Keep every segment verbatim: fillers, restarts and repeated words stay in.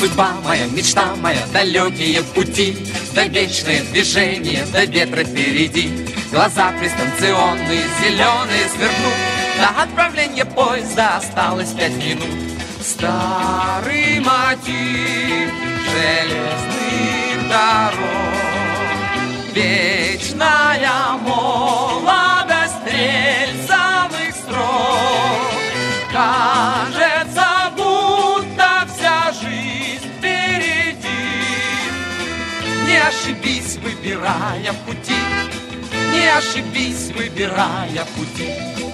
Судьба моя, мечта моя, далекие пути, да вечное движение, да ветра впереди. Глаза престанционные, зеленые сверкнут, до отправления поезда осталось пять минут. Старый мотив железных дорог, вечная молодость рельсовых строк. Кажется, будто вся жизнь впереди. Не ошибись, выбирая пути, не ошибись, выбирая пути.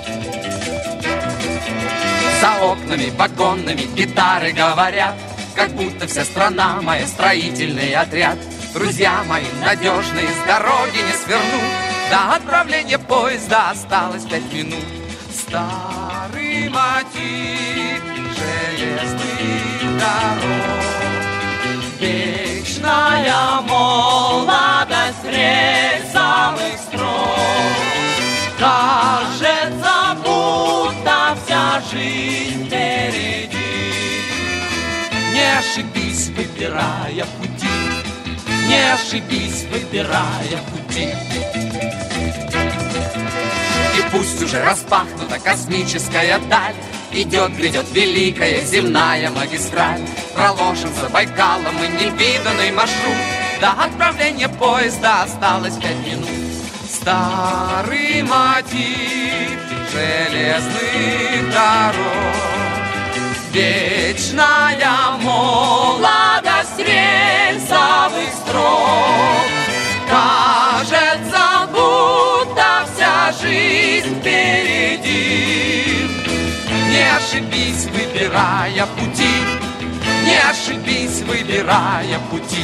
За окнами вагонными гитары говорят, как будто вся страна моя строительный отряд. Друзья мои надежные, с дороги не свернут, до отправления поезда осталось пять минут. Старый мотив железных дорог, вечная молодость рельсовых строк. Кажется, будто вся жизнь впереди. Не ошибись, выбирая пути, не ошибись, выбирая пути. И пусть уже распахнута космическая даль, идет, грядет великая земная магистраль. Проложен за Байкалом и невиданный маршрут, до отправления поезда осталось пять минут. Старый мотив железных дорог, вечная молодость рельсовых строк. Кажется, будто вся жизнь впереди. Не ошибись, выбирая пути, не ошибись, выбирая пути.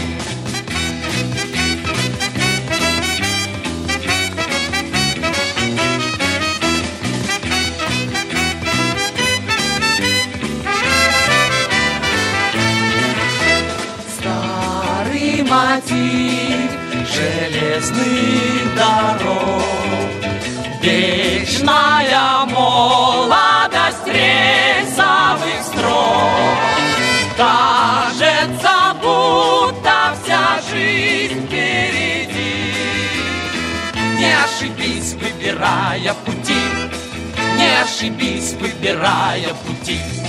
Старый мотив железных дорог, вечная молодость рельсовых строк. Кажется, будто вся жизнь впереди. Не ошибись, выбирая пути, не ошибись, выбирая пути.